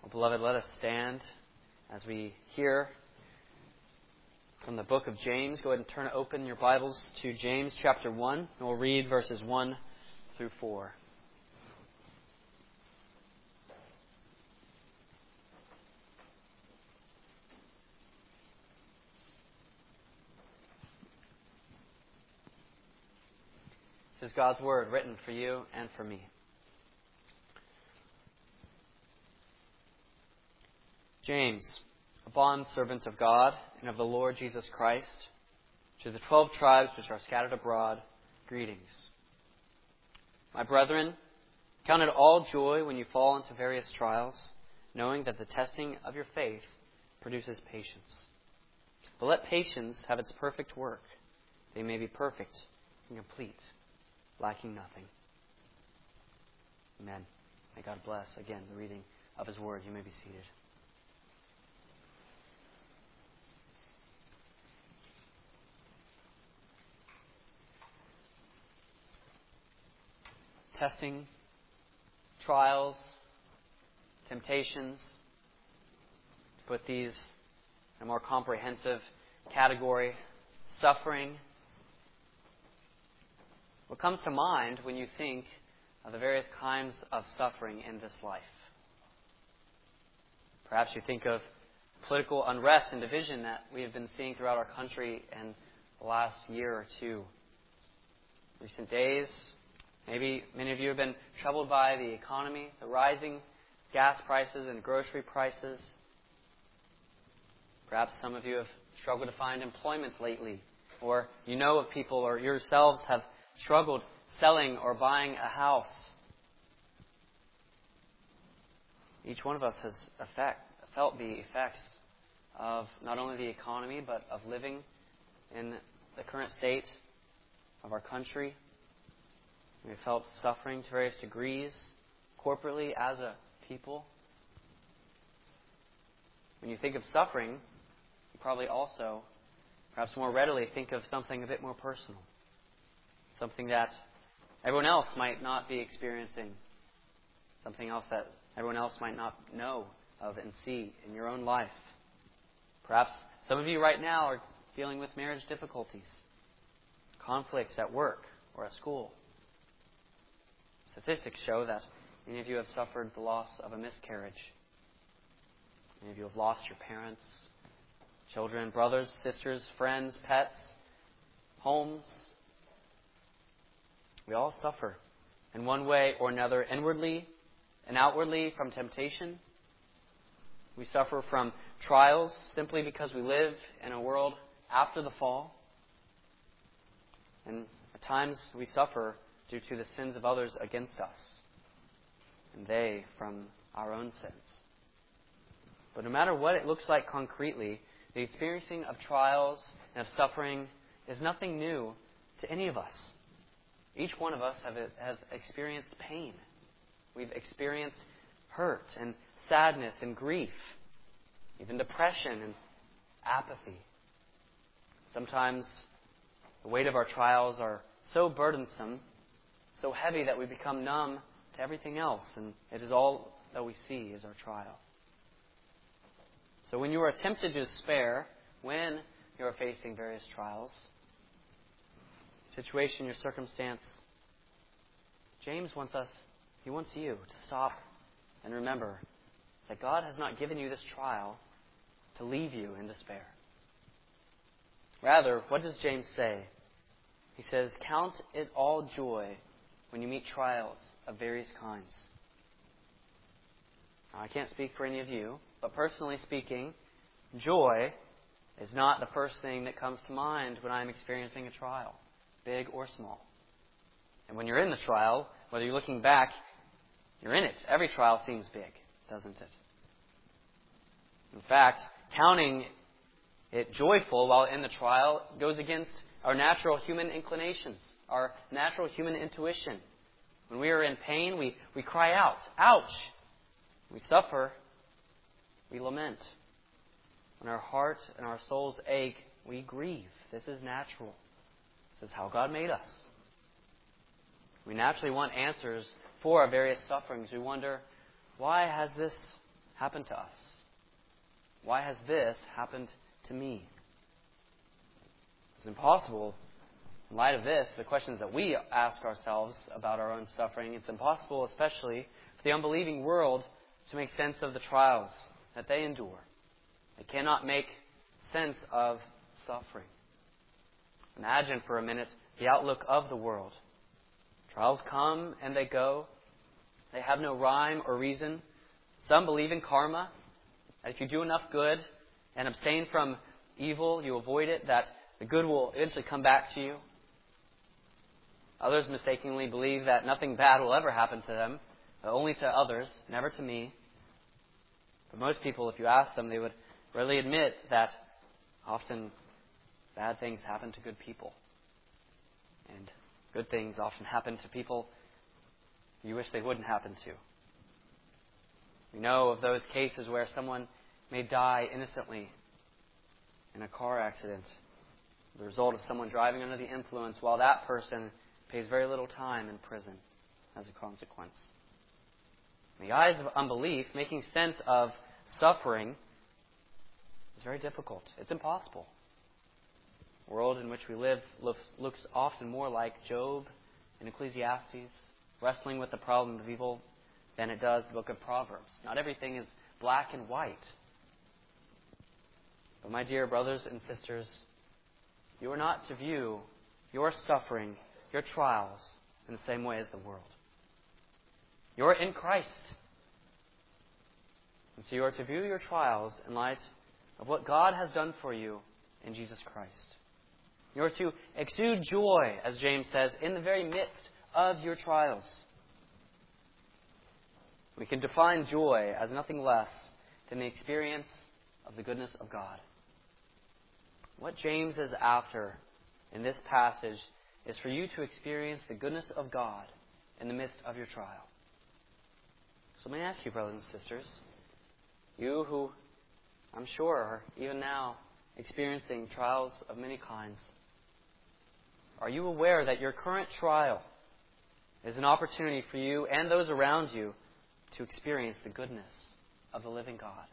Well, beloved, let us stand as we hear from the book of James. Go ahead and turn open your Bibles to James chapter 1, and we'll read verses 1 through 4. This is God's Word written for you and for me. James, a bondservant of God and of the Lord Jesus Christ, to the 12 tribes which are scattered abroad, greetings. My brethren, count it all joy when you fall into various trials, knowing that the testing of your faith produces patience. But let patience have its perfect work, they may be perfect and complete, lacking nothing. Amen. May God bless, again, the reading of His Word. You may be seated. Testing, trials, temptations, to put these in a more comprehensive category, suffering. What comes to mind when you think of the various kinds of suffering in this life? Perhaps you think of political unrest and division that we have been seeing throughout our country in the last year or two. Recent days, maybe many of you have been troubled by the economy, the rising gas prices and grocery prices. Perhaps some of you have struggled to find employment lately, or you know of people or yourselves have struggled selling or buying a house. Each one of us has felt the effects of not only the economy, but of living in the current state of our country. We've felt suffering to various degrees, corporately as a people. When you think of suffering, you probably also, perhaps more readily, think of something a bit more personal. Something that everyone else might not be experiencing. Something else that everyone else might not know of and see in your own life. Perhaps some of you right now are dealing with marriage difficulties, conflicts at work or at school. Statistics show that many of you have suffered the loss of a miscarriage. Many of you have lost your parents, children, brothers, sisters, friends, pets, homes. We all suffer in one way or another, inwardly and outwardly, from temptation. We suffer from trials simply because we live in a world after the fall. And at times we suffer due to the sins of others against us, and they from our own sins. But no matter what it looks like concretely, the experiencing of trials and of suffering is nothing new to any of us. Each one of us has experienced pain. We've experienced hurt and sadness and grief, even depression and apathy. Sometimes the weight of our trials are so burdensome, so heavy that we become numb to everything else, and it is all that we see is our trial. So when you are tempted to despair, when you are facing various trials, situation, your circumstance, James wants you to stop and remember that God has not given you this trial to leave you in despair. Rather, what does James say? He says, count it all joy when you meet trials of various kinds. Now, I can't speak for any of you, but personally speaking, joy is not the first thing that comes to mind when I'm experiencing a trial, big or small. And when you're in the trial, whether you're looking back, you're in it. Every trial seems big, doesn't it? In fact, counting it joyful while in the trial goes against our natural human inclinations, our natural human intuition. When we are in pain, we cry out, ouch! We suffer, we lament. When our heart and our souls ache, we grieve. This is natural. This is how God made us. We naturally want answers for our various sufferings. We wonder, why has this happened to us? Why has this happened to me? It's impossible. In light of this, the questions that we ask ourselves about our own suffering, it's impossible, especially for the unbelieving world, to make sense of the trials that they endure. They cannot make sense of suffering. Imagine for a minute the outlook of the world. Trials come and they go. They have no rhyme or reason. Some believe in karma, that if you do enough good and abstain from evil, you avoid it, that the good will eventually come back to you. Others mistakenly believe that nothing bad will ever happen to them, but only to others, never to me. But most people, if you ask them, they would readily admit that often bad things happen to good people. And good things often happen to people you wish they wouldn't happen to. We know of those cases where someone may die innocently in a car accident, the result of someone driving under the influence, while that person pays very little time in prison as a consequence. In the eyes of unbelief, making sense of suffering is very difficult. It's impossible. The world in which we live looks often more like Job and Ecclesiastes, wrestling with the problem of evil, than it does the book of Proverbs. Not everything is black and white. But my dear brothers and sisters, you are not to view your suffering, your trials, in the same way as the world. You are in Christ. And so you are to view your trials in light of what God has done for you in Jesus Christ. You are to exude joy, as James says, in the very midst of your trials. We can define joy as nothing less than the experience of the goodness of God. What James is after in this passage is for you to experience the goodness of God in the midst of your trial. So may I ask you, brothers and sisters, you who I'm sure are even now experiencing trials of many kinds, are you aware that your current trial is an opportunity for you and those around you to experience the goodness of the living God?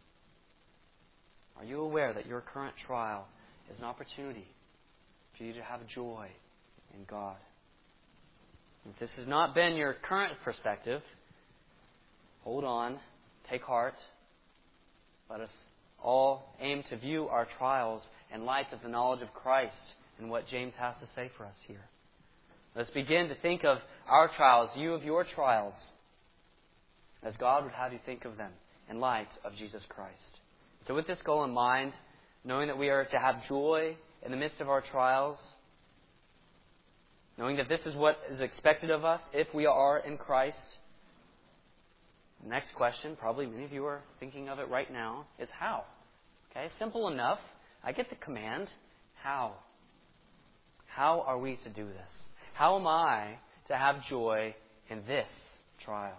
Are you aware that your current trial is an opportunity for you to have joy in God? If this has not been your current perspective, hold on, take heart. Let us all aim to view our trials in light of the knowledge of Christ and what James has to say for us here. Let's begin to think of our trials, you of your trials, as God would have you think of them in light of Jesus Christ. So with this goal in mind, knowing that we are to have joy in the midst of our trials, knowing that this is what is expected of us if we are in Christ, the next question, probably many of you are thinking of it right now, is how? Okay, simple enough. I get the command. How? How are we to do this? How am I to have joy in this trial?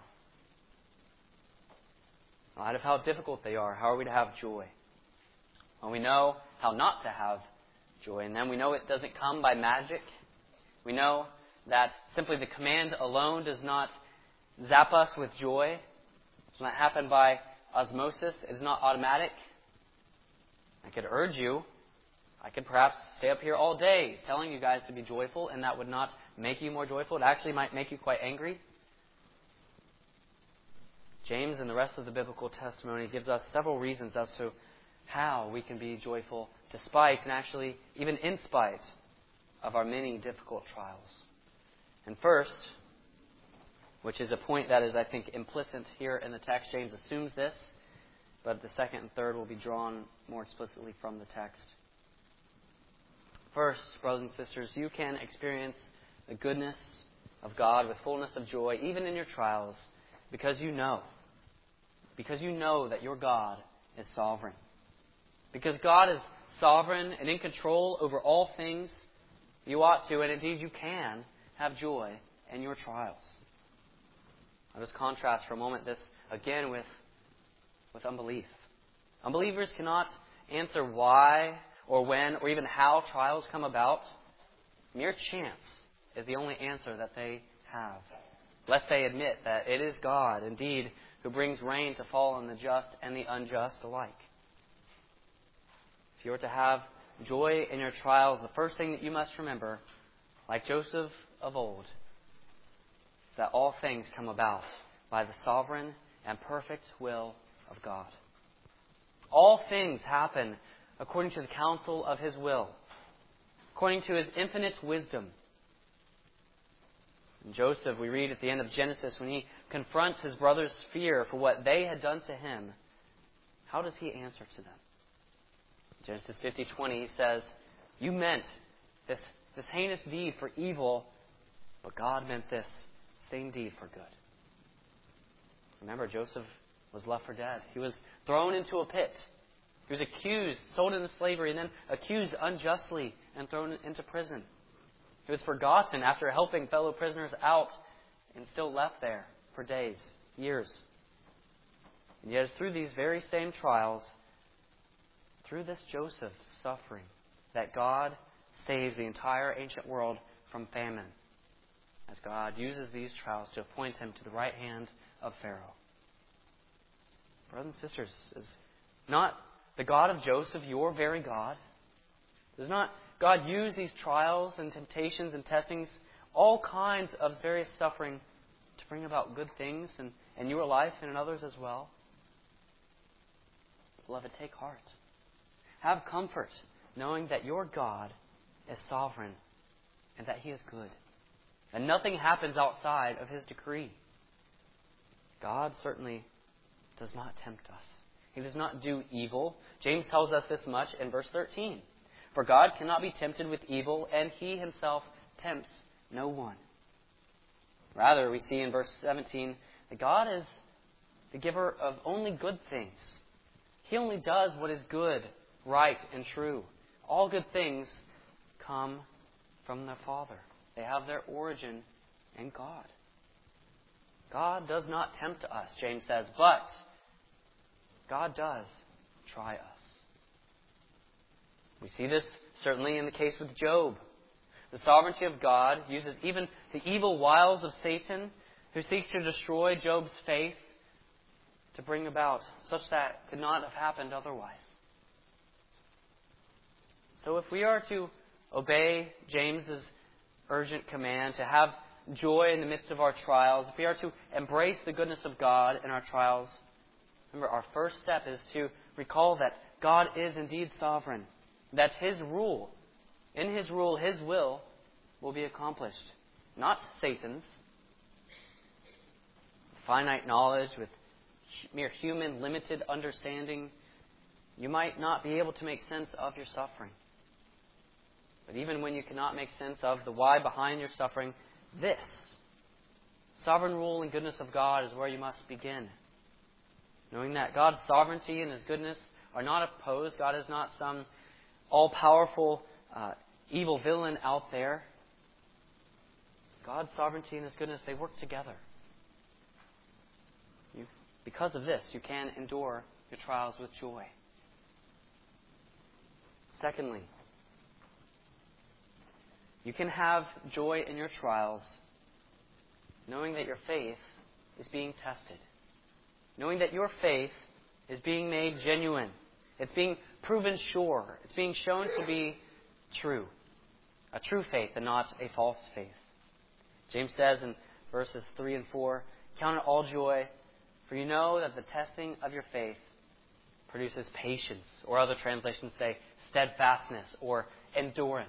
In light of how difficult they are, how are we to have joy? Well, we know how not to have joy, and then we know it doesn't come by magic. We know that simply the command alone does not zap us with joy. It does not happen by osmosis. It is not automatic. I could urge you, I could perhaps stay up here all day telling you guys to be joyful, and that would not make you more joyful. It actually might make you quite angry. James and the rest of the biblical testimony gives us several reasons as to how we can be joyful despite and actually even in spite of our many difficult trials. And first, which is a point that is, I think, implicit here in the text, James assumes this, but the second and third will be drawn more explicitly from the text. First, brothers and sisters, you can experience the goodness of God with fullness of joy, even in your trials, because you know that your God is sovereign. Because God is sovereign and in control over all things, you ought to, and indeed you can, have joy in your trials. Let us contrast for a moment this again with unbelief. Unbelievers cannot answer why or when or even how trials come about. Mere chance is the only answer that they have, lest they admit that it is God, indeed, who brings rain to fall on the just and the unjust alike. If you are to have joy in your trials, the first thing that you must remember, like Joseph of old, that all things come about by the sovereign and perfect will of God. All things happen according to the counsel of His will, according to His infinite wisdom. And Joseph, we read at the end of Genesis, when he confronts his brother's fear for what they had done to him, how does he answer to them? Genesis 50:20, he says, "You meant this heinous deed for evil, but God meant this same deed for good." Remember, Joseph was left for dead. He was thrown into a pit. He was accused, sold into slavery, and then accused unjustly and thrown into prison. He was forgotten after helping fellow prisoners out and still left there for days, years. And yet it's through these very same trials, through this Joseph's suffering, that God saves the entire ancient world from famine, as God uses these trials to appoint him to the right hand of Pharaoh. Brothers and sisters, is not the God of Joseph your very God? Does not God use these trials and temptations and testings, all kinds of various suffering, to bring about good things in your life and in others as well? Beloved, take heart. Have comfort, knowing that your God is sovereign and that He is good. And nothing happens outside of His decree. God certainly does not tempt us. He does not do evil. James tells us this much in verse 13. For God cannot be tempted with evil, and He Himself tempts no one. Rather, we see in verse 17 that God is the giver of only good things. He only does what is good, right, and true. All good things come from the Father. They have their origin in God. God does not tempt us, James says, but God does try us. We see this certainly in the case with Job. The sovereignty of God uses even the evil wiles of Satan, who seeks to destroy Job's faith, to bring about such that could not have happened otherwise. So if we are to obey James's urgent command to have joy in the midst of our trials, if we are to embrace the goodness of God in our trials, remember, our first step is to recall that God is indeed sovereign, that His rule, in His rule, His will be accomplished, not Satan's. Finite knowledge with mere human limited understanding, you might not be able to make sense of your suffering. But even when you cannot make sense of the why behind your suffering, this sovereign rule and goodness of God is where you must begin. Knowing that God's sovereignty and His goodness are not opposed. God is not some all-powerful evil villain out there. God's sovereignty and His goodness, they work together. Because of this, you can endure your trials with joy. Secondly, you can have joy in your trials knowing that your faith is being tested. Knowing that your faith is being made genuine. It's being proven sure. It's being shown to be true. A true faith and not a false faith. James says in verses 3 and 4, "Count it all joy, for you know that the testing of your faith produces patience," or other translations say steadfastness or endurance.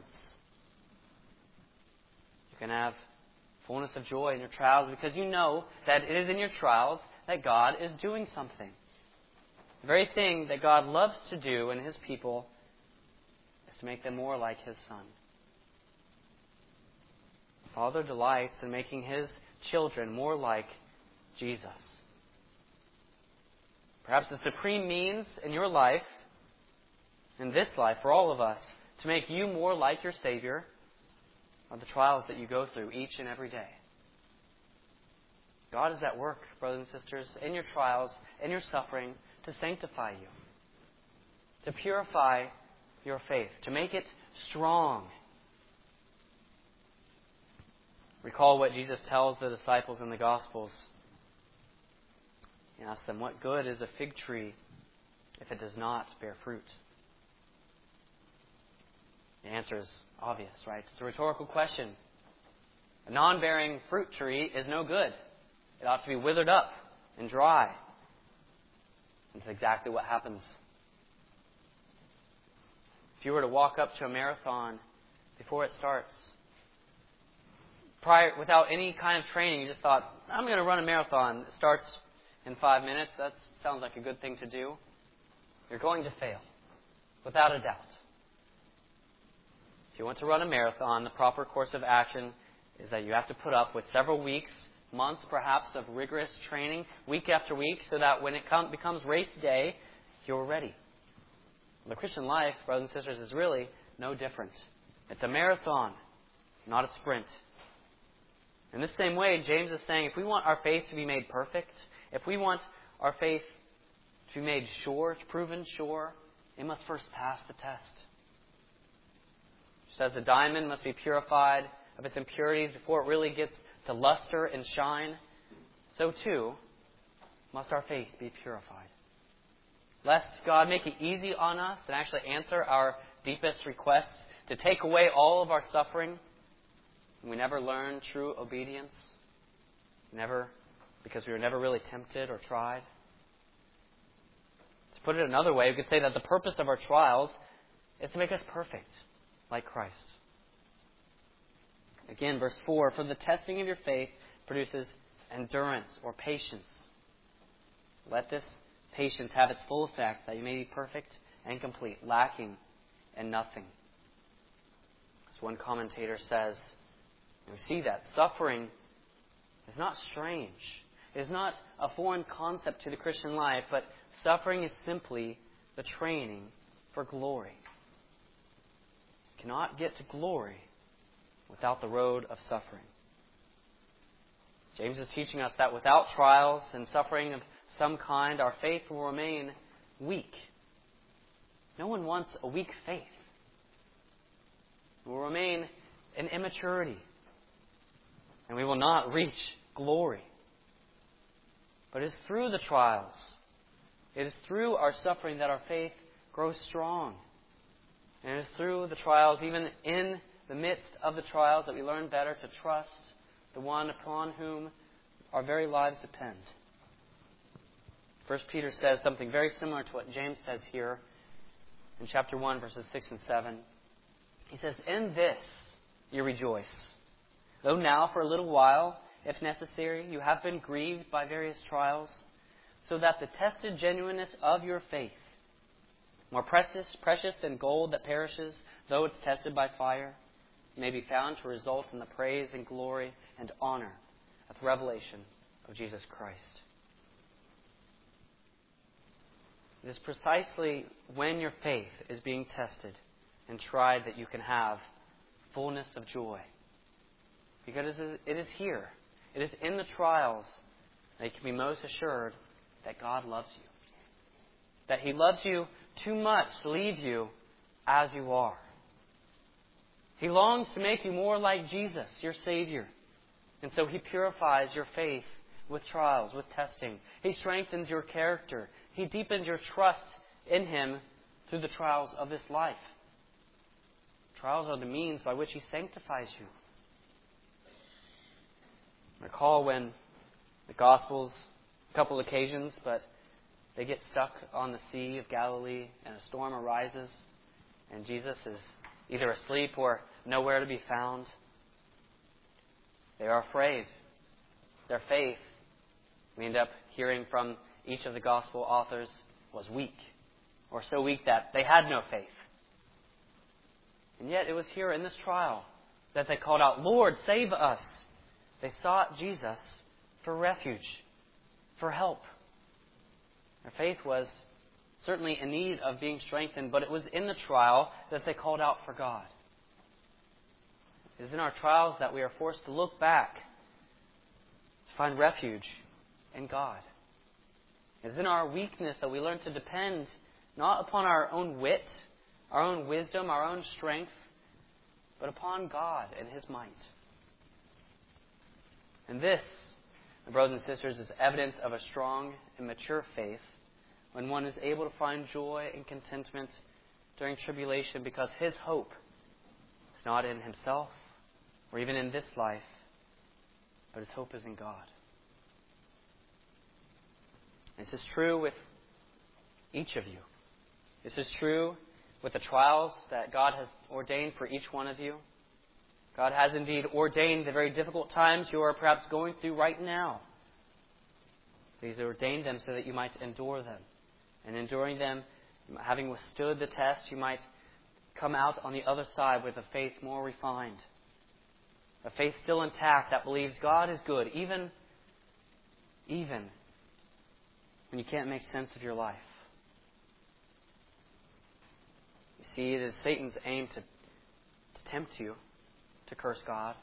You can have fullness of joy in your trials because you know that it is in your trials that God is doing something. The very thing that God loves to do in His people is to make them more like His Son. The Father delights in making His children more like Jesus. Perhaps the supreme means in your life, in this life, for all of us, to make you more like your Savior are the trials that you go through each and every day. God is at work, brothers and sisters, in your trials, in your suffering, to sanctify you, to purify your faith, to make it strong. Recall what Jesus tells the disciples in the Gospels. He asked them, what good is a fig tree if it does not bear fruit? The answer is obvious, right? It's a rhetorical question. A non-bearing fruit tree is no good. It ought to be withered up and dry. That's exactly what happens. If you were to walk up to a marathon before it starts, without any kind of training, you just thought, I'm going to run a marathon. It starts in 5 minutes. That sounds like a good thing to do. You're going to fail, without a doubt. If you want to run a marathon, the proper course of action is that you have to put up with several weeks, months perhaps, of rigorous training, week after week, so that when it becomes race day, you're ready. The Christian life, brothers and sisters, is really no different. It's a marathon, not a sprint. In the same way, James is saying, if we want our faith to be made perfect, if we want our faith to be made sure, proven sure, it must first pass the test. Just as the diamond must be purified of its impurities before it really gets to luster and shine, so too must our faith be purified. Lest God make it easy on us and actually answer our deepest requests to take away all of our suffering, and we never learn true obedience, because we were never really tempted or tried. To put it another way, we could say that the purpose of our trials is to make us perfect, like Christ. Again, verse 4, for the testing of your faith produces endurance or patience. Let this patience have its full effect, that you may be perfect and complete, lacking in nothing. As one commentator says, we see that suffering is not strange. It is not a foreign concept to the Christian life, but suffering is simply the training for glory. You cannot get to glory without the road of suffering. James is teaching us that without trials and suffering of some kind, our faith will remain weak. No one wants a weak faith. It will remain in immaturity. And we will not reach glory. But it is through the trials, it is through our suffering that our faith grows strong. And it is through the trials, even in the midst of the trials, that we learn better to trust the one upon whom our very lives depend. 1 Peter says something very similar to what James says here in chapter 1, verses 6 and 7. He says, in this you rejoice, though now for a little while, if necessary, you have been grieved by various trials, so that the tested genuineness of your faith, more precious than gold that perishes, though it's tested by fire, may be found to result in the praise and glory and honor at the revelation of Jesus Christ. It is precisely when your faith is being tested and tried that you can have fullness of joy. Because it is here, it is in the trials that you can be most assured that God loves you. That He loves you too much to leave you as you are. He longs to make you more like Jesus, your Savior. And so He purifies your faith with trials, with testing. He strengthens your character. He deepens your trust in Him through the trials of this life. Trials are the means by which He sanctifies you. Recall when the Gospels, a couple occasions, but they get stuck on the Sea of Galilee and a storm arises and Jesus is either asleep or nowhere to be found. They are afraid. Their faith, we end up hearing from each of the Gospel authors, was weak, or so weak that they had no faith. And yet it was here in this trial that they called out, Lord, save us. They sought Jesus for refuge, for help. Their faith was certainly in need of being strengthened, but it was in the trial that they called out for God. It is in our trials that we are forced to look back, to find refuge in God. It is in our weakness that we learn to depend not upon our own wit, our own wisdom, our own strength, but upon God and His might. And this And brothers and sisters, is evidence of a strong and mature faith when one is able to find joy and contentment during tribulation because his hope is not in himself or even in this life, but his hope is in God. This is true with each of you. This is true with the trials that God has ordained for each one of you. God has indeed ordained the very difficult times you are perhaps going through right now. He's ordained them so that you might endure them. And enduring them, having withstood the test, you might come out on the other side with a faith more refined. A faith still intact that believes God is good, even when you can't make sense of your life. You see, it is Satan's aim to tempt you to curse God.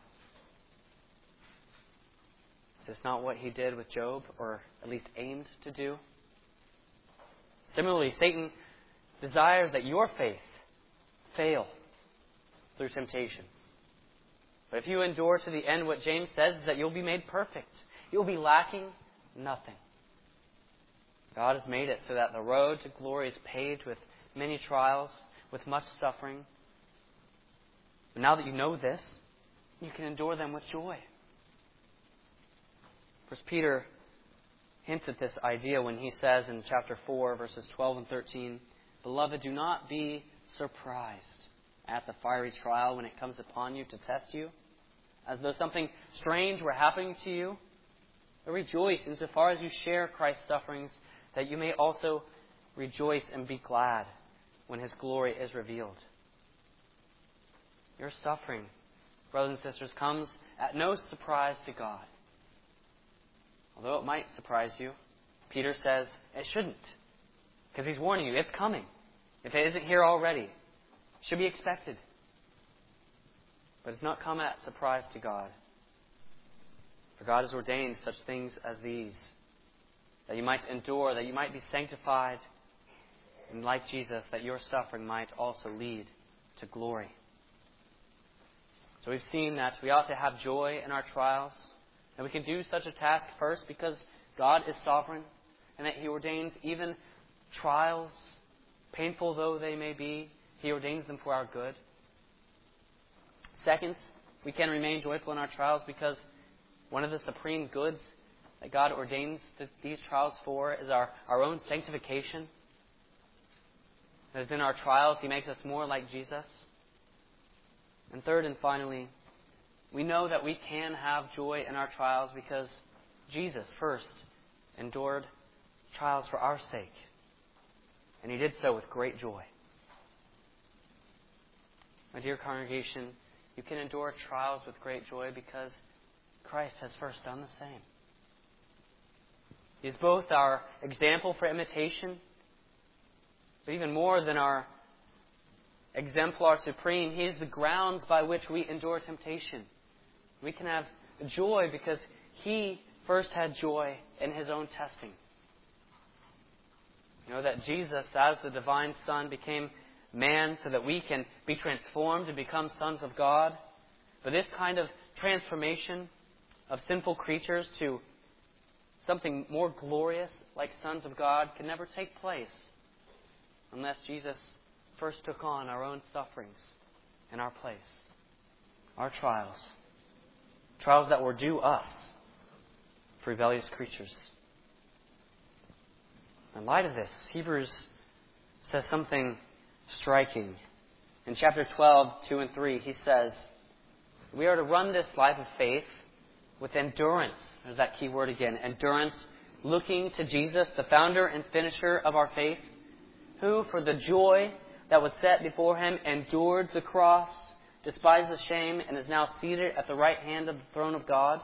Is this not what he did with Job, or at least aimed to do? Similarly, Satan desires that your faith fail through temptation. But if you endure to the end, what James says is that you'll be made perfect. You'll be lacking nothing. God has made it so that the road to glory is paved with many trials, with much suffering. But now that you know this, you can endure them with joy. First Peter hints at this idea when he says in chapter 4, verses 12 and 13, "Beloved, do not be surprised at the fiery trial when it comes upon you to test you, as though something strange were happening to you. But rejoice insofar as you share Christ's sufferings, that you may also rejoice and be glad when His glory is revealed." Your suffering, brothers and sisters, comes at no surprise to God. Although it might surprise you, Peter says it shouldn't, because he's warning you, it's coming. If it isn't here already, it should be expected. But it's not come at surprise to God. For God has ordained such things as these, that you might endure, that you might be sanctified, and like Jesus, that your suffering might also lead to glory. So we've seen that we ought to have joy in our trials, and we can do such a task first because God is sovereign, and that He ordains even trials, painful though they may be, He ordains them for our good. Second, we can remain joyful in our trials because one of the supreme goods that God ordains these trials for is our own sanctification. As in our trials, He makes us more like Jesus. And third and finally, we know that we can have joy in our trials because Jesus first endured trials for our sake. And He did so with great joy. My dear congregation, you can endure trials with great joy because Christ has first done the same. He is both our example for imitation, but even more than our exemplar supreme, He is the grounds by which we endure temptation. We can have joy because He first had joy in His own testing. You know that Jesus, as the divine Son, became man so that we can be transformed and become sons of God. But this kind of transformation of sinful creatures to something more glorious like sons of God can never take place unless Jesus first took on our own sufferings in our place, our trials that were due us for rebellious creatures. In light of this, Hebrews says something striking. In chapter 12, 2 and 3, he says, we are to run this life of faith with endurance. There's that key word again. Endurance, looking to Jesus, the founder and finisher of our faith, who, for the joy that was set before Him, endured the cross, despised the shame, and is now seated at the right hand of the throne of God.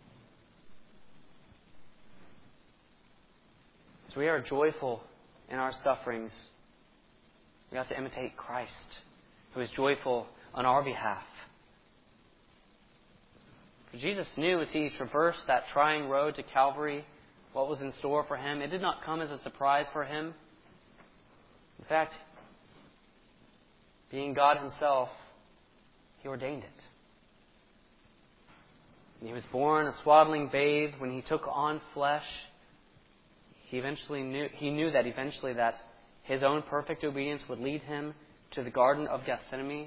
So we are joyful in our sufferings. We have to imitate Christ, who is joyful on our behalf. For Jesus knew as He traversed that trying road to Calvary what was in store for Him. It did not come as a surprise for Him. In fact, being God Himself, He ordained it. When he was born a swaddling babe, when he took on flesh, he knew that eventually that his own perfect obedience would lead him to the Garden of Gethsemane.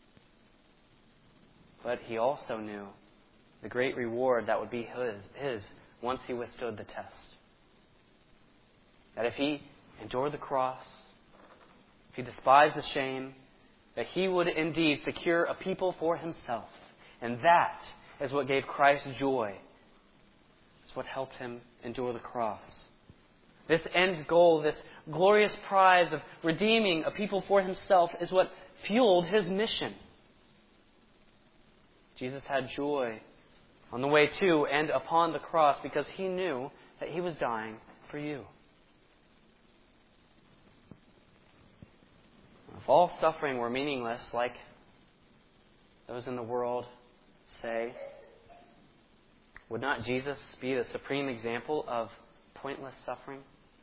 But he also knew the great reward that would be his once he withstood the test. That if he endured the cross, if he despised the shame, that he would indeed secure a people for himself. And that is what gave Christ joy. It's what helped him endure the cross. This end goal, this glorious prize of redeeming a people for himself, is what fueled his mission. Jesus had joy on the way to and upon the cross because he knew that he was dying for you. If all suffering were meaningless, like those in the world say, would not Jesus be the supreme example of pointless suffering?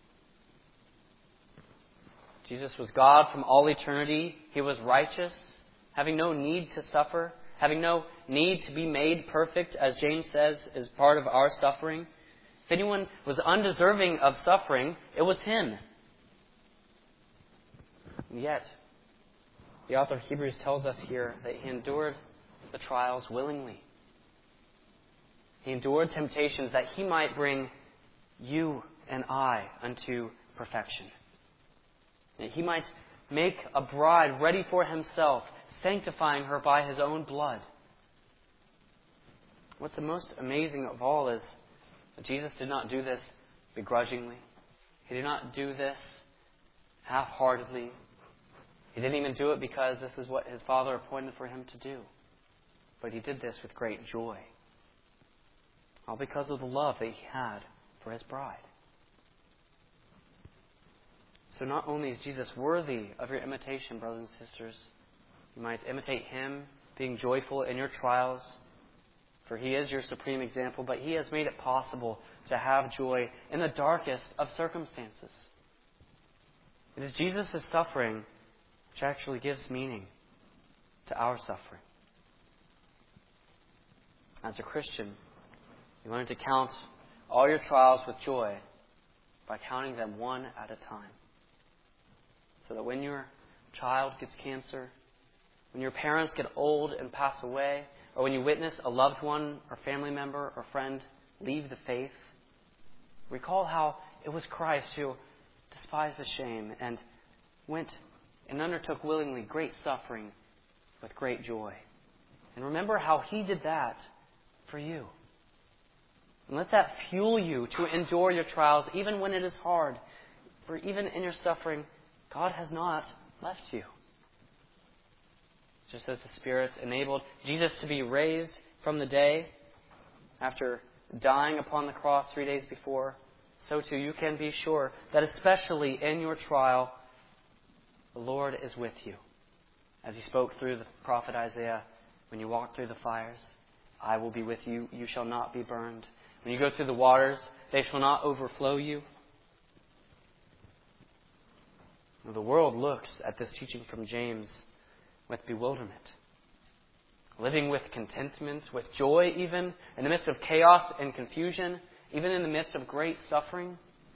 Jesus was God from all eternity. He was righteous, having no need to suffer, having no need to be made perfect, as James says is part of our suffering. If anyone was undeserving of suffering, it was him. And yet, the author of Hebrews tells us here that he endured the trials willingly. He endured temptations that he might bring you and I unto perfection. That he might make a bride ready for himself, sanctifying her by his own blood. What's the most amazing of all is that Jesus did not do this begrudgingly. He did not do this half-heartedly. He didn't even do it because this is what his Father appointed for him to do. But he did this with great joy. All because of the love that he had for his bride. So not only is Jesus worthy of your imitation, brothers and sisters, you might imitate him, being joyful in your trials, for he is your supreme example, but he has made it possible to have joy in the darkest of circumstances. It is Jesus' suffering which actually gives meaning to our suffering. As a Christian, you learn to count all your trials with joy by counting them one at a time. So that when your child gets cancer, when your parents get old and pass away, or when you witness a loved one or family member or friend leave the faith, recall how it was Christ who despised the shame and went and undertook willingly great suffering with great joy. And remember how he did that for you. And let that fuel you to endure your trials even when it is hard. For even in your suffering, God has not left you. Just as the Spirit enabled Jesus to be raised from the dead after dying upon the cross 3 days before, so too you can be sure that especially in your trial, the Lord is with you. As he spoke through the prophet Isaiah, when you walk through the fires, I will be with you. You shall not be burned. When you go through the waters, they shall not overflow you. Now, the world looks at this teaching from James with bewilderment. Living with contentment, with joy even, in the midst of chaos and confusion, even in the midst of great suffering.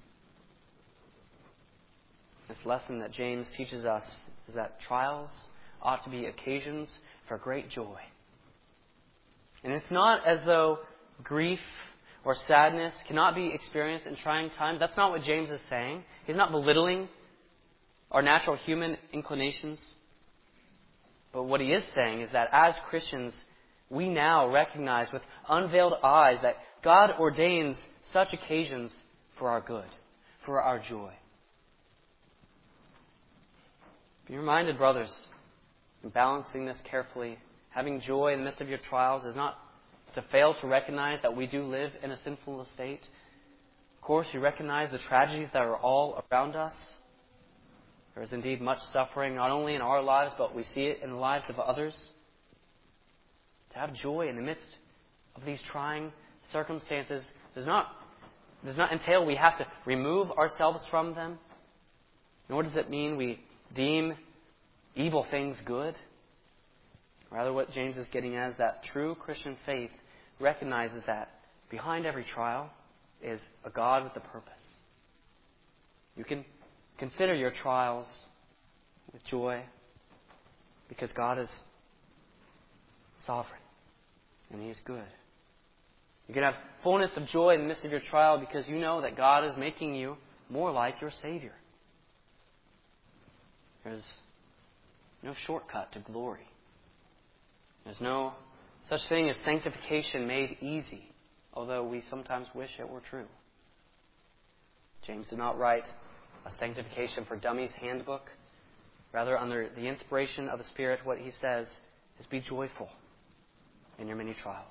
This lesson that James teaches us is that trials ought to be occasions for great joy. And it's not as though grief or sadness cannot be experienced in trying times. That's not what James is saying. He's not belittling our natural human inclinations. But what he is saying is that as Christians, we now recognize with unveiled eyes that God ordains such occasions for our good, for our joy. Be reminded, brothers, in balancing this carefully, having joy in the midst of your trials is not to fail to recognize that we do live in a sinful state. Of course, we recognize the tragedies that are all around us. There is indeed much suffering, not only in our lives, but we see it in the lives of others. To have joy in the midst of these trying circumstances does not entail we have to remove ourselves from them. Nor does it mean we deem evil things good. Rather, what James is getting at is that true Christian faith recognizes that behind every trial is a God with a purpose. You can consider your trials with joy because God is sovereign and He is good. You can have fullness of joy in the midst of your trial because you know that God is making you more like your Savior. There's no shortcut to glory. There's no such thing as sanctification made easy, although we sometimes wish it were true. James did not write a sanctification for dummies handbook. Rather, under the inspiration of the Spirit, what he says is be joyful in your many trials.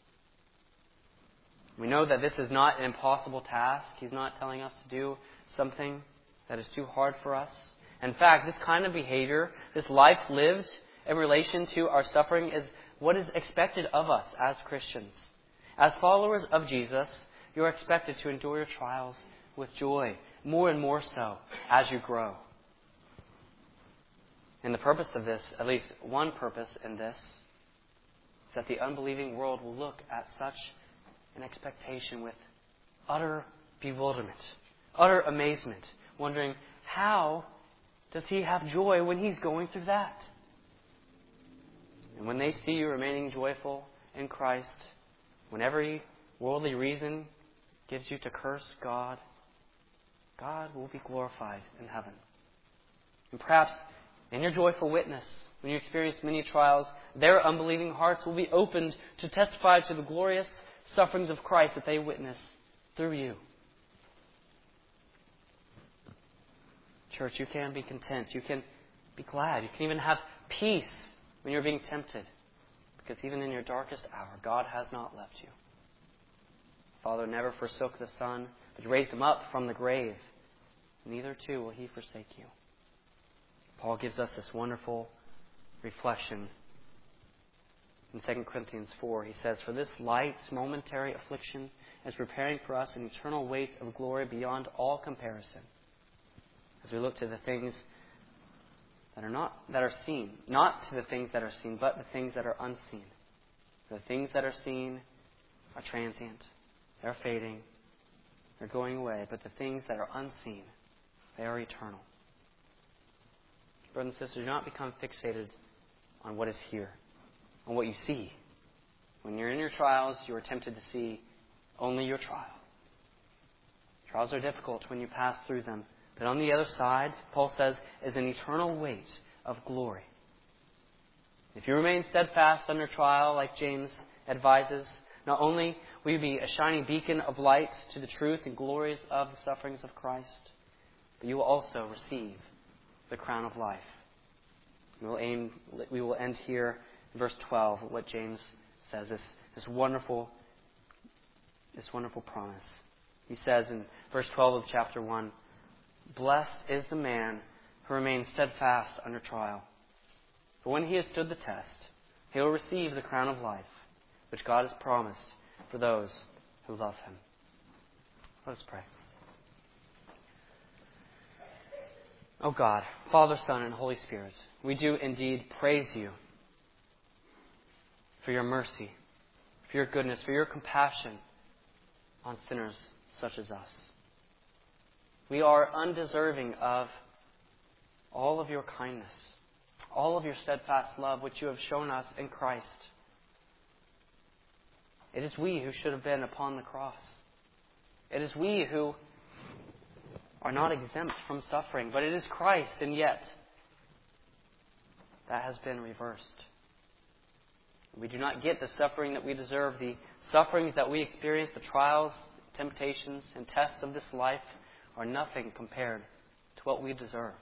We know that this is not an impossible task. He's not telling us to do something that is too hard for us. In fact, this kind of behavior, this life lived in relation to our suffering, is what is expected of us as Christians. As followers of Jesus, you are expected to endure your trials with joy, more and more so as you grow. And the purpose of this, at least one purpose in this, is that the unbelieving world will look at such an expectation with utter bewilderment, utter amazement, wondering, how does he have joy when he's going through that? And when they see you remaining joyful in Christ, when every worldly reason gives you to curse God, God will be glorified in heaven. And perhaps in your joyful witness, when you experience many trials, their unbelieving hearts will be opened to testify to the glorious sufferings of Christ that they witness through you. Church, you can be content. You can be glad. You can even have peace when you're being tempted. Because even in your darkest hour, God has not left you. Father never forsook the Son, but raised him up from the grave. Neither too will he forsake you. Paul gives us this wonderful reflection. In 2 Corinthians 4, he says, "For this light, momentary affliction is preparing for us an eternal weight of glory beyond all comparison." As we look to the things that are seen, not to the things that are seen, but the things that are unseen. The things that are seen are transient, they're fading, they're going away. But the things that are unseen, they are eternal. Brothers and sisters, do not become fixated on what is here, on what you see. When you're in your trials, you are tempted to see only your trial. Trials are difficult when you pass through them. But on the other side, Paul says, is an eternal weight of glory. If you remain steadfast under trial, like James advises, not only will you be a shining beacon of light to the truth and glories of the sufferings of Christ, but you will also receive the crown of life. We will end here in verse 12, what James says, this wonderful promise. He says in verse 12 of chapter 1, "Blessed is the man who remains steadfast under trial. For when he has stood the test, he will receive the crown of life, which God has promised for those who love him." Let us pray. O God, Father, Son, and Holy Spirit, we do indeed praise you for your mercy, for your goodness, for your compassion on sinners such as us. We are undeserving of all of your kindness, all of your steadfast love, which you have shown us in Christ. It is we who should have been upon the cross. It is we who are not exempt from suffering, but it is Christ, and yet that has been reversed. We do not get the suffering that we deserve. The sufferings that we experience, the trials, temptations, and tests of this life are nothing compared to what we deserve.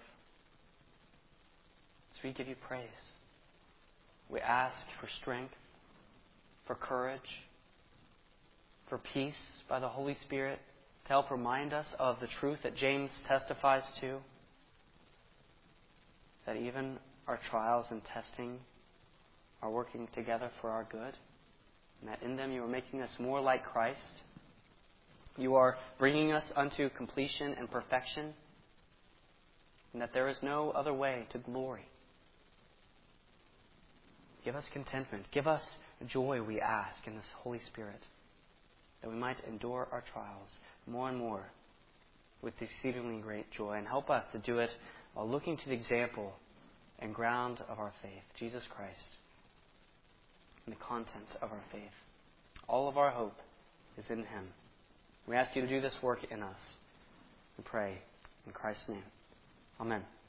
So we give you praise. We ask for strength, for courage, for peace by the Holy Spirit to help remind us of the truth that James testifies to, that even our trials and testing are working together for our good, and that in them you are making us more like Christ. You are bringing us unto completion and perfection, and that there is no other way to glory. Give us contentment. Give us joy we ask in this Holy Spirit, that we might endure our trials more and more with exceedingly great joy. And help us to do it while looking to the example and ground of our faith, Jesus Christ, and the content of our faith. All of our hope is in Him. We ask you to do this work in us. We pray in Christ's name. Amen.